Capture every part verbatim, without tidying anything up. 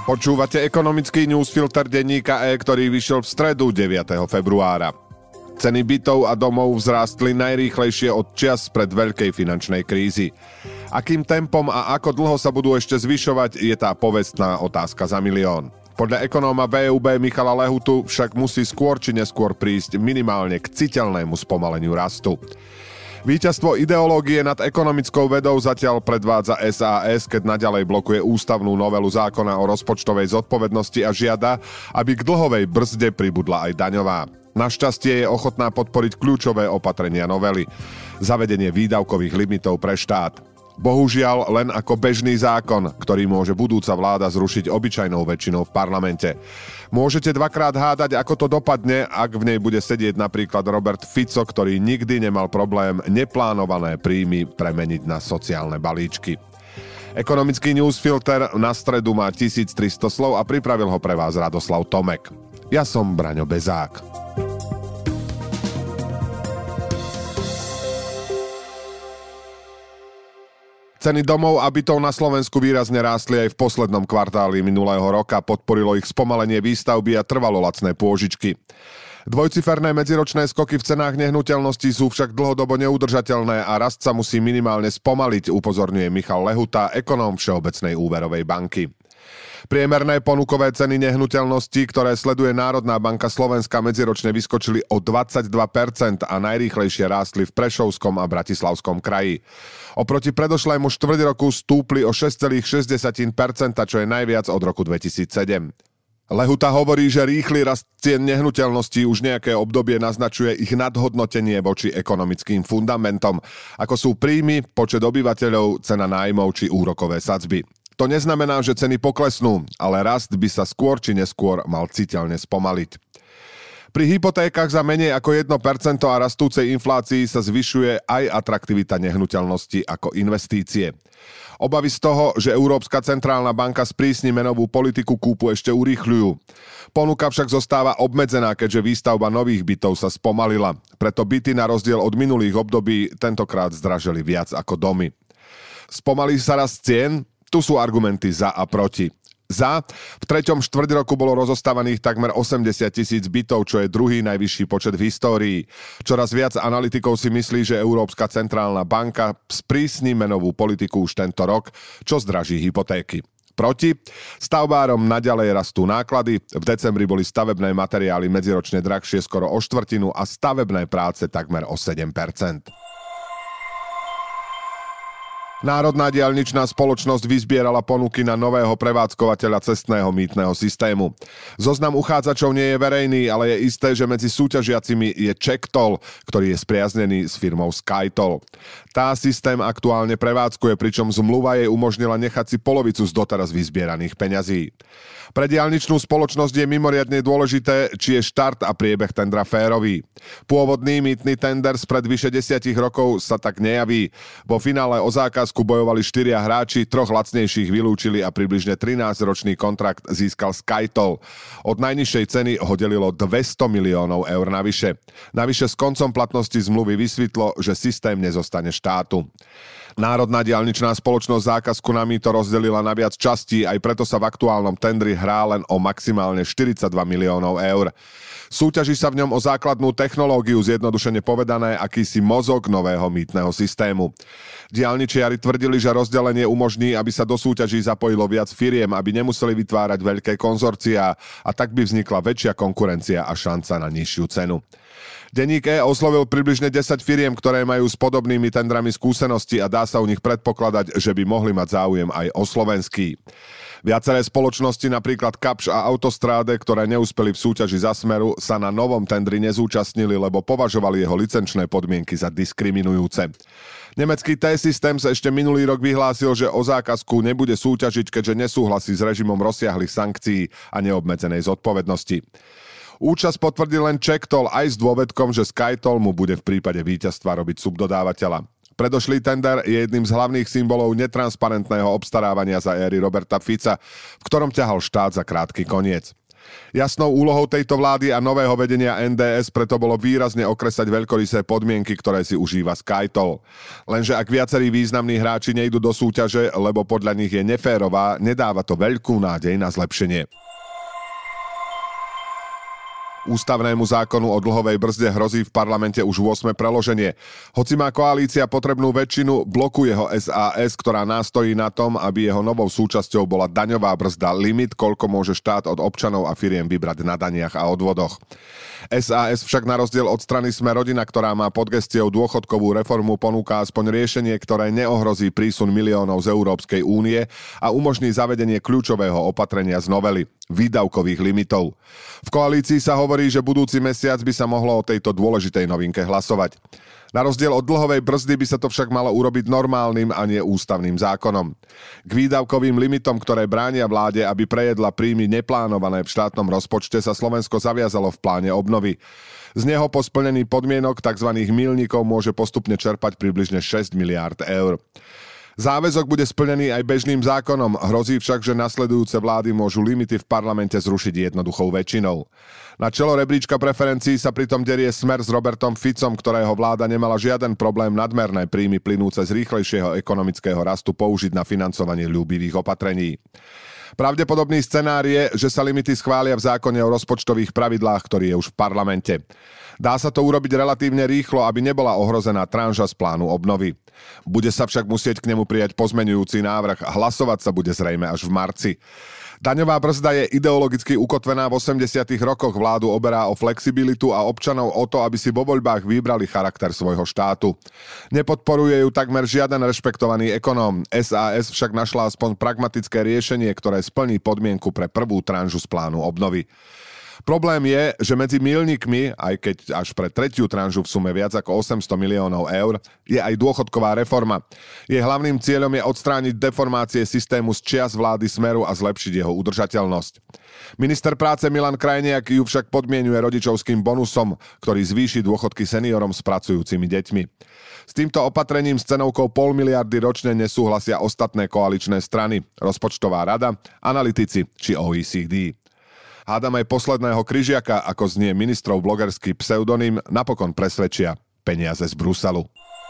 Počúvate ekonomický newsfilter denníka E, ktorý vyšiel v stredu deviateho februára. Ceny bytov a domov vzrástli najrýchlejšie od čias pred veľkej finančnej krízy. Akým tempom a ako dlho sa budú ešte zvyšovať, je tá povestná otázka za milión. Podľa ekonóma vé ú bé Michala Lehutu však musí skôr či neskôr prísť minimálne k citeľnému spomaleniu rastu. Víťazstvo ideológie nad ekonomickou vedou zatiaľ predvádza es a es, keď naďalej blokuje ústavnú novelu zákona o rozpočtovej zodpovednosti a žiada, aby k dlhovej brzde pribudla aj daňová. Našťastie je ochotná podporiť kľúčové opatrenia novely. Zavedenie výdavkových limitov pre štát. Bohužiaľ len ako bežný zákon, ktorý môže budúca vláda zrušiť obyčajnou väčšinou v parlamente. Môžete dvakrát hádať, ako to dopadne, ak v nej bude sedieť napríklad Robert Fico, ktorý nikdy nemal problém neplánované príjmy premeniť na sociálne balíčky. Ekonomický newsfilter na stredu má tisíctristo slov a pripravil ho pre vás Radoslav Tomek. Ja som Braňo Bezák. Ceny domov a bytov na Slovensku výrazne rástli aj v poslednom kvartáli minulého roka. Podporilo ich spomalenie výstavby a trvalo lacné pôžičky. Dvojciferné medziročné skoky v cenách nehnuteľností sú však dlhodobo neudržateľné a rast sa musí minimálne spomaliť, upozorňuje Michal Lehuta, ekonóm Všeobecnej úverovej banky. Priemerné ponukové ceny nehnuteľností, ktoré sleduje Národná banka Slovenska, medziročne vyskočili o dvadsaťdva percent a najrýchlejšie rástli v Prešovskom a Bratislavskom kraji. Oproti predošlému štvrťroku stúpli o šesť celá šesť percent, čo je najviac od roku dvetisícsedem. Lehuta hovorí, že rýchly rast cien nehnuteľností už nejaké obdobie naznačuje ich nadhodnotenie voči ekonomickým fundamentom, ako sú príjmy, počet obyvateľov, cena nájmov či úrokové sadzby. To neznamená, že ceny poklesnú, ale rast by sa skôr či neskôr mal citeľne spomaliť. Pri hypotékach za menej ako jedno percento a rastúcej inflácii sa zvyšuje aj atraktivita nehnuteľnosti ako investície. Obavy z toho, že Európska centrálna banka sprísni menovú politiku kúpu, ešte urýchľujú. Ponuka však zostáva obmedzená, keďže výstavba nových bytov sa spomalila. Preto byty na rozdiel od minulých období tentokrát zdražili viac ako domy. Spomalí sa rast cien? Tu sú argumenty za a proti. Za, v treťom štvrť roku bolo rozostávaných takmer osemdesiat tisíc bytov, čo je druhý najvyšší počet v histórii. Čoraz viac analytikov si myslí, že Európska centrálna banka sprísni menovú politiku už tento rok, čo zdraží hypotéky. Proti, stavbárom naďalej rastú náklady. V decembri boli stavebné materiály medziročne drahšie skoro o štvrtinu a stavebné práce takmer o sedem percent. Národná diaľničná spoločnosť vyzbierala ponuky na nového prevádzkovateľa cestného mýtneho systému. Zoznam uchádzačov nie je verejný, ale je isté, že medzi súťažiacimi je CzechToll, ktorý je spriaznený s firmou SkyToll. Tá systém aktuálne prevádzkuje, pričom zmluva jej umožnila nechať si polovicu z doteraz vyzbieraných peňazí. Pre diaľničnú spoločnosť je mimoriadne dôležité, či je štart a priebeh tendra férový. Pôvodný mýtny tender spred vyše desiatich rokov sa tak nejaví. Vo finále o zákazku bojovali štyria hráči, troch lacnejších vylúčili a približne trinásťročný kontrakt získal SkyToll. Od najnižšej ceny ho delilo dvesto miliónov eur navyše. Navyše s koncom platnosti zmluvy vysvetlo, že systém nezostane štátu. Národná diaľničná spoločnosť zákazku na mýto rozdelila na viac častí, aj preto sa v aktuálnom tendri hrá len o maximálne štyridsaťdva miliónov eur. Súťaží sa v ňom o základnú technológiu, zjednodušene povedané akýsi mozog nového mýtneho systému. Diaľničiari tvrdili, že rozdelenie umožní, aby sa do súťaží zapojilo viac firiem, aby nemuseli vytvárať veľké konzorciá a tak by vznikla väčšia konkurencia a šanca na nižšiu cenu. Denník E oslovil približne desať firiem, ktoré majú s podobnými tendrami skúsenosti a dá sa u nich predpokladať, že by mohli mať záujem aj o slovenský. Viaceré spoločnosti, napríklad Kapsch a Autostráde, ktoré neúspeli v súťaži za Smeru, sa na novom tendri nezúčastnili, lebo považovali jeho licenčné podmienky za diskriminujúce. Nemecký T-Systems ešte minulý rok vyhlásil, že o zákazku nebude súťažiť, keďže nesúhlasí s režimom rozsiahlych sankcií a neobmedzenej zodpovednosti. Účasť potvrdil len CzechToll aj s dôvedkom, že SkyToll mu bude v prípade víťazstva robiť subdodávateľa. Predošlý tender je jedným z hlavných symbolov netransparentného obstarávania za éry Roberta Fica, v ktorom ťahal štát za krátky koniec. Jasnou úlohou tejto vlády a nového vedenia en dé es preto bolo výrazne okresať veľkorysé podmienky, ktoré si užíva SkyToll. Lenže ak viacerí významní hráči nejdú do súťaže, lebo podľa nich je neférová, nedáva to veľkú nádej na zlepšenie. Ústavnému zákonu o dlhovej brzde hrozí v parlamente už ôsme preloženie. Hoci má koalícia potrebnú väčšinu, blokuje ho es a es, ktorá nástojí na tom, aby jeho novou súčasťou bola daňová brzda, limit, koľko môže štát od občanov a firiem vybrať na daniach a odvodoch. es a es však na rozdiel od strany Sme rodina, ktorá má pod gestiou dôchodkovú reformu, ponúka aspoň riešenie, ktoré neohrozí prísun miliónov z Európskej únie a umožní zavedenie kľúčového opatrenia z novely výdavkových limitov. V koalícii sa hovorí, že budúci mesiac by sa mohlo o tejto dôležitej novinke hlasovať. Na rozdiel od dlhovej brzdy by sa to však malo urobiť normálnym a nie ústavným zákonom. K výdavkovým limitom, ktoré bránia vláde, aby prejedla príjmy neplánované v štátnom rozpočte, sa Slovensko zaviazalo v pláne obnovy. Z neho po splnení podmienok tzv. Milníkov môže postupne čerpať približne šesť miliárd eur. Záväzok bude splnený aj bežným zákonom, hrozí však, že nasledujúce vlády môžu limity v parlamente zrušiť jednoduchou väčšinou. Na čelo rebríčka preferencií sa pritom derie Smer s Robertom Ficom, ktorého vláda nemala žiaden problém nadmerné príjmy plynúce z rýchlejšieho ekonomického rastu použiť na financovanie ľúbivých opatrení. Pravdepodobný scenár je, že sa limity schvália v zákone o rozpočtových pravidlách, ktorý je už v parlamente. Dá sa to urobiť relatívne rýchlo, aby nebola ohrozená tranža z plánu obnovy. Bude sa však musieť k nemu prijať pozmeňujúci návrh. Hlasovať sa bude zrejme až v marci. Daňová brzda je ideologicky ukotvená v osemdesiatych rokoch. Vládu oberá o flexibilitu a občanov o to, aby si vo voľbách vybrali charakter svojho štátu. Nepodporuje ju takmer žiaden rešpektovaný ekonóm. es a es však našla aspoň pragmatické riešenie, ktoré splní podmienku pre prvú tranžu z plánu obnovy. Problém je, že medzi míľnikmi, aj keď až pre tretiu tranžu v sume viac ako osemsto miliónov eur, je aj dôchodková reforma. Jej hlavným cieľom je odstrániť deformácie systému z čias vlády Smeru a zlepšiť jeho udržateľnosť. Minister práce Milan Krajniak ju však podmienuje rodičovským bonusom, ktorý zvýši dôchodky seniorom s pracujúcimi deťmi. S týmto opatrením s cenovkou pol miliardy ročne nesúhlasia ostatné koaličné strany, rozpočtová rada, analytici či ó e cé dé. Hádam aj posledného kryžiaka, ako znie ministrov blogerský pseudonym, napokon presvedčia peniaze z Bruselu.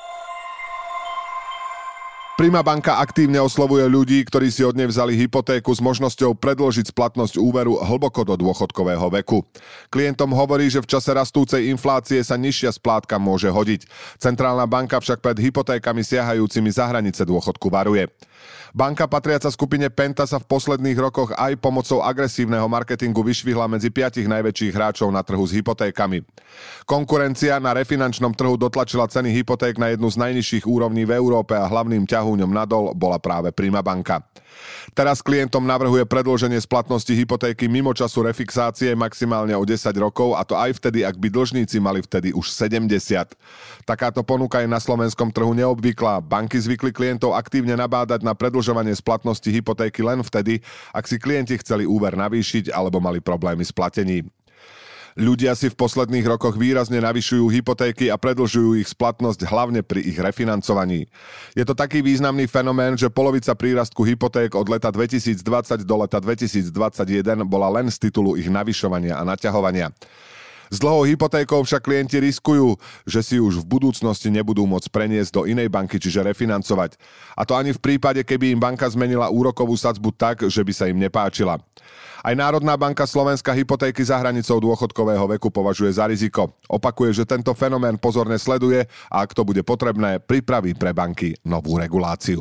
Prima banka aktívne oslovuje ľudí, ktorí si od nej vzali hypotéku s možnosťou predĺžiť splatnosť úveru hlboko do dôchodkového veku. Klientom hovorí, že v čase rastúcej inflácie sa nižšia splátka môže hodiť. Centrálna banka však pred hypotékami siahajúcimi za hranice dôchodku varuje. Banka patriaca skupine Penta sa v posledných rokoch aj pomocou agresívneho marketingu vyšvihla medzi piatich najväčších hráčov na trhu s hypotékami. Konkurencia na refinančnom trhu dotlačila ceny hypoték na jednu z najnižších úrovní v Európe a hlavným ťahúňom nadol bola práve Prima banka. Teraz klientom navrhuje predĺženie splatnosti hypotéky mimo času refixácie maximálne o desať rokov, a to aj vtedy, ak by dlžníci mali vtedy už sedemdesiat. Takáto ponuka je na slovenskom trhu neobvyklá. Banky zvykli klientov aktívne nabádať na predĺžovanie splatnosti hypotéky len vtedy, ak si klienti chceli úver navýšiť alebo mali problémy s platením. Ľudia si v posledných rokoch výrazne navyšujú hypotéky a predĺžujú ich splatnosť hlavne pri ich refinancovaní. Je to taký významný fenomén, že polovica prírastku hypoték od leta dvetisícdvadsať do leta dvetisícdvadsaťjeden bola len z titulu ich navyšovania a naťahovania. S dlhou hypotékou však klienti riskujú, že si už v budúcnosti nebudú môcť preniesť do inej banky, čiže refinancovať. A to ani v prípade, keby im banka zmenila úrokovú sadzbu tak, že by sa im nepáčila. Aj Národná banka Slovenska hypotéky za hranicou dôchodkového veku považuje za riziko. Opakuje, že tento fenomén pozorne sleduje a ak to bude potrebné, pripraví pre banky novú reguláciu.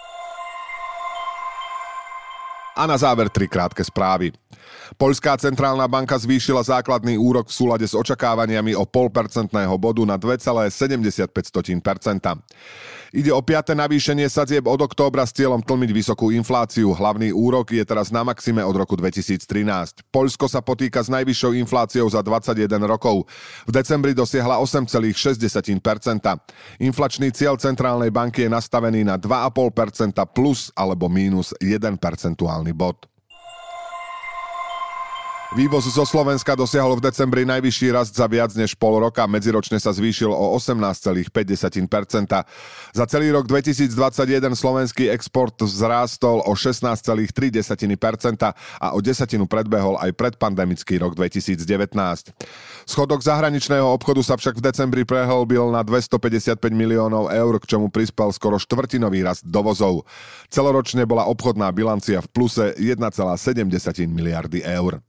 A na záver tri krátke správy. Poľská centrálna banka zvýšila základný úrok v súlade s očakávaniami o pol percentného bodu na dva celé sedemdesiatpäť percenta. Ide o piate navýšenie sadzieb od októbra s cieľom tlmiť vysokú infláciu. Hlavný úrok je teraz na maxime od roku dvetisíctrinásť. Poľsko sa potýka s najvyššou infláciou za dvadsaťjeden rokov. V decembri dosiahla osem celá šesť percenta. Inflačný cieľ centrálnej banky je nastavený na dva celé päť percenta plus alebo mínus jeden percentuálny bod. Vývoz zo Slovenska dosiahol v decembri najvyšší rast za viac než pol roka, medziročne sa zvýšil o osemnásť celá päť percenta. Za celý rok dvetisícdvadsaťjeden slovenský export vzrástol o šestnásť celá tri percenta a o desatinu predbehol aj predpandemický rok dvetisícdevätnásť. Schodok zahraničného obchodu sa však v decembri prehlbil na dvestopäťdesiatpäť miliónov eur, k čomu prispel skoro štvrtinový rast dovozov. Celoročne bola obchodná bilancia v pluse jeden celá sedem miliardy eur.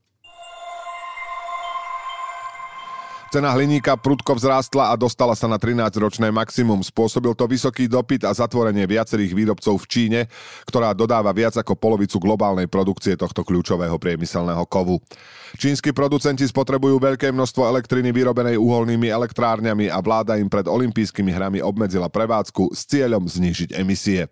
Cena hliníka prudko vzrástla a dostala sa na trinásťročné maximum. Spôsobil to vysoký dopyt a zatvorenie viacerých výrobcov v Číne, ktorá dodáva viac ako polovicu globálnej produkcie tohto kľúčového priemyselného kovu. Čínsky producenti spotrebujú veľké množstvo elektriny vyrobenej uholnými elektrárňami a vláda im pred olympijskými hrami obmedzila prevádzku s cieľom znížiť emisie.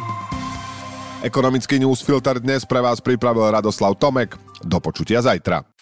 Ekonomický newsfilter dnes pre vás pripravil Radoslav Tomek. Do počutia zajtra.